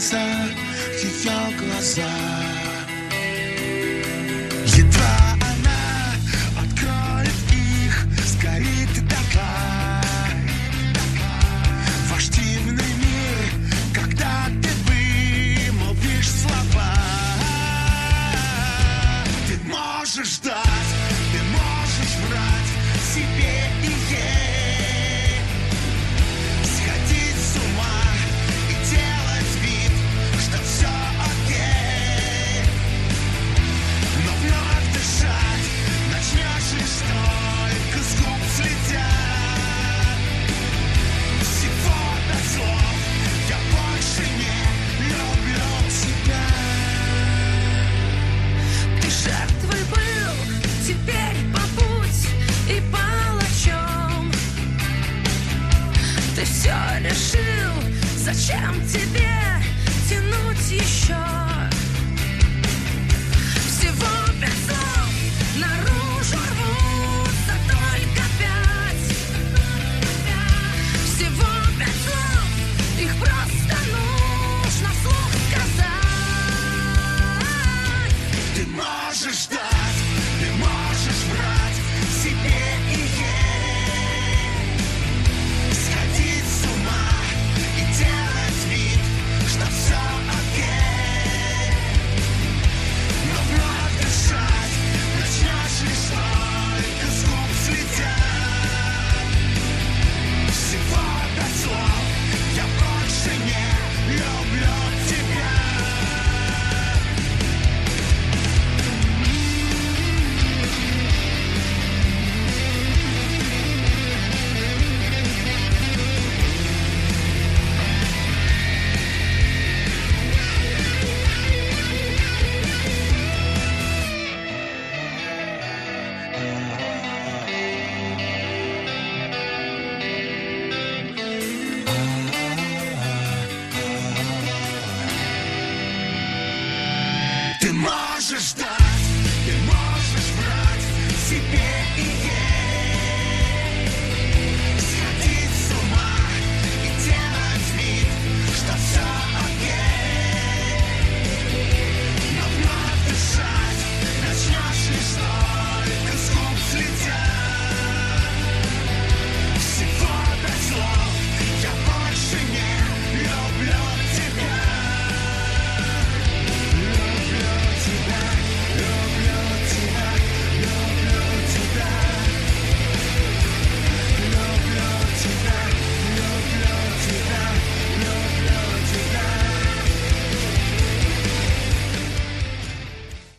глаза, ее глаза. Едва она откроет их, сгорит дотла. Ваш дивный мир, когда ты вымолвишь слова. Ты можешь ждать, ты можешь врать себе и ей, сходить с ума и делать вид, что все окей. Но вновь дышать начнешь лишь только с губ слетя. Всего пять слов, я больше не люблю тебя. Ты жертвой был, теперь побудь и палачом. Ты все решил, зачем тебе тянуть еще? Всего пять слов, наружу рвутся только пять. Всего пять слов, их просто нужно вслух сказать. Ты можешь ждать, ты можешь врать себе и ей, сходить с ума и делать вид, что все окей. Но вновь дышать начнешь лишь только с губ слетя. Всего пять слов, я больше не люблю тебя. Ты можешь ждать.